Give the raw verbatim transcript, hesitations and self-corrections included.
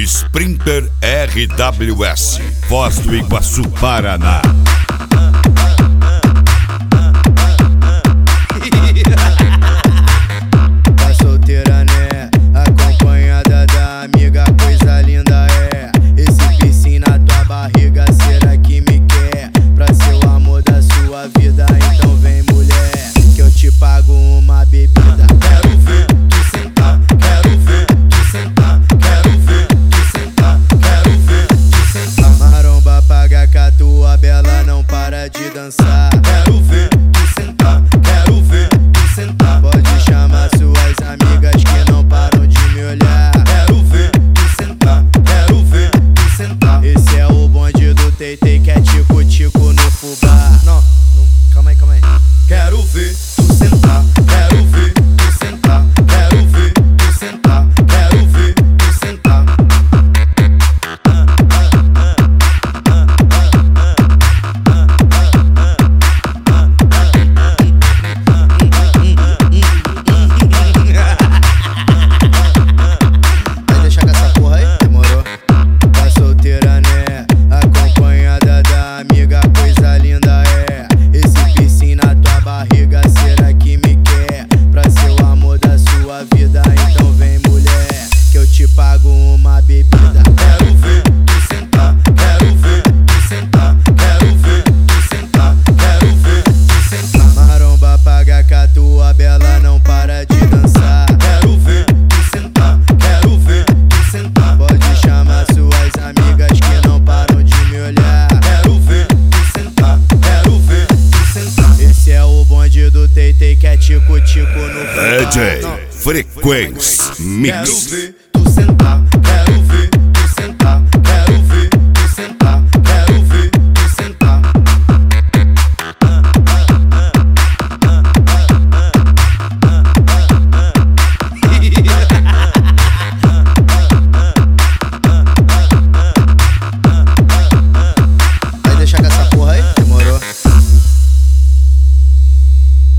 Sprinter R W S, Foz do Iguaçu, Paraná. Tá solteira, né? Acompanhada da amiga, coisa linda é. Esse piercing na tua barriga, será que me quer? Pra ser o amor da sua vida, então vem mulher, que eu te pago uma bebida. Quero ver tu sentar, quero ver tu sentar, quero ver tu sentar, quero ver tu sentar. Maromba paga com a tua bela, não para de dançar. Quero ver tu sentar, quero ver tu sentar. Pode chamar suas amigas que não param de me olhar. Quero ver tu sentar, quero ver tu sentar. Esse é o bonde do Teitei, que é tico-tico no fubá. Não, não, calma aí, calma aí. Quero ver tu sentar, quero ver tu sentar, quero ver tu sentar, quero ver tu sentar. Vai deixar com essa porra aí? Demorou? Tá solteira, né? Acompanhada da amiga, coisa linda é. Esse piercing na tua barriga, será que me quer? Pra ser o amor da sua vida, então vem mulher, que eu te pago uma bebida. Quero ver tu sentar, quero ver tu sentar, quero ver tu sentar, quero ver tu sentar. Maromba paga com a tua bela, não para de dançar. Quero ver tu sentar, quero ver tu sentar. Pode chamar suas amigas que não param de me olhar. Quero ver tu sentar, quero ver tu sentar. Esse é o bonde do Teitei, que é tico-tico no fubá. D J Frequência Mix. Quero ver tu sentar, quero